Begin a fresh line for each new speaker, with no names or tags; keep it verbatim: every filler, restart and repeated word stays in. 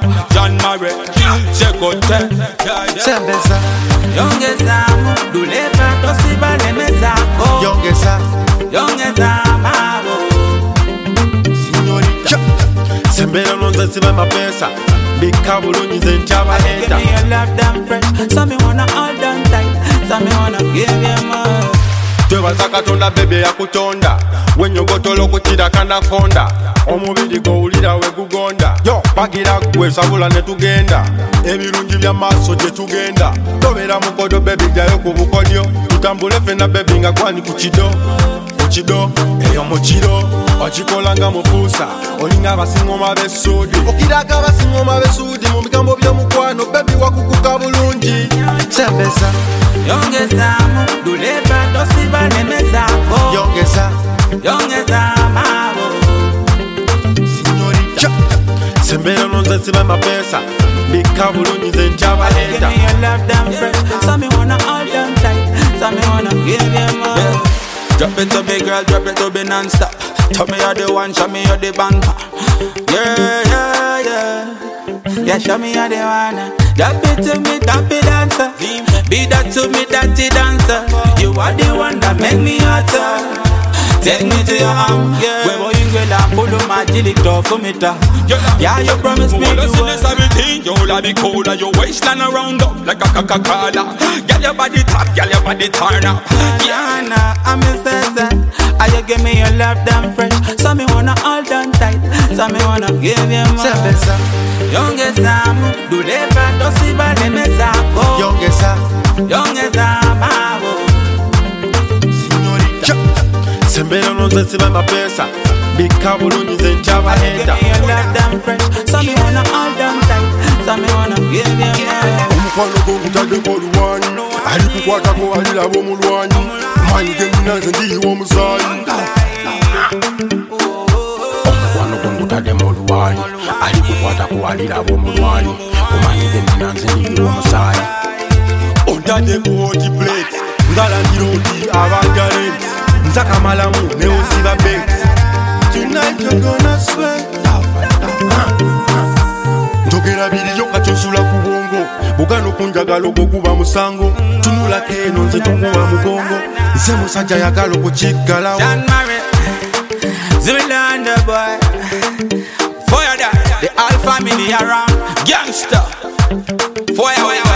John Murray, Checote,
Sembeza,
Yongeza, Duleva, Tosiba, Lemeza,
Yongeza,
Yongeza, Mabo,
Signorita, Sembera non zesiba mapesa, Bika bulungi zenchaba
give
henda.
me your love damn fresh. So me wanna all done tight. So me wanna give you more.
Twebaza Katonda bebe yakutonda, wenyogotola okukira kanakonda, omubiri gowulira we gugonda. Yo bagira gwe sabula ne tugenda, ebirungi bya maaso gye tugenda. Tobeera mukodo bebi jayo ku bukodyo, tutambule fena bebi nga gwani ku kido, ku kido eyo mu kiro. Okikola nga mufuusa, olinga abasingoma b'essuudi, okiraga abasingoma b'essuudi mu bigambo by'omukwano bebi wakukuka bulungi. Sembeza,
Yongeza, Duleva, Tosiba, Lemeza,
yongeza,
Yongeza, Mabo,
Signorita, Sembera non zesiba mapesa, Bika bulungi zenchaba
give
henda.
me your love damn fresh. So me wanna all done tight. So me wanna give you more.
Drop it to me, girl, drop it to me non-stop. Tell me you're the one, show me you're the banker.
Yeah, yeah, yeah. Yeah, show me how they wanna. Drop it to me, tap it dancer. Be that to me, that dancer. You are the one that make me hotter. Take me to your arm, yeah. Where boy you girl, I follow my jelly dog for me ta. Yeah, you promise me
Wanna
to
see
work.
this everything, yo, la be cool, your waistline around up like a Coca-Cola. Girl, your body top, girl, your body turn up.
Yeah, nah, I'm a sense. Ah, you give me your love damn fresh. So me wanna all done tight. So me wanna give you more.
Sembeza,
Yongeza, Duleva, Tosiba, Lemeza,
yongeza,
Yongeza, Mabo,
Signorita, Sembera non zesiba mapesa, Bika bulungi zenchaba
give
henda.
me your love damn fresh. So me wanna all done tight. So me wanna give you more.
Omukwano gwo gutaddeko oluwanyi, alikukwatako aliraba omulwanyi, manyi geminaze ndiyiwa omusaayi. Omukwano gwo gutaddemu oluwanyi, alikukwatako aliraba omulwanyi, omanyi geminaze ndiyiwa omusaayi. Ontaddeko hoti plate, ngalangira oti abanjale, nsaka malamu ne osiba bet. Tonight you're gonna sweat. Njogera biri yokka kyosula ku bwongo, bugano kunjagala ogwo guba musango. Tunulako eno nze tokuba mugongo, nze musajja yagala okukiggalawo.
John Murray, Zimmerlander boy, fire that, the all family around, gangster, fire, fire.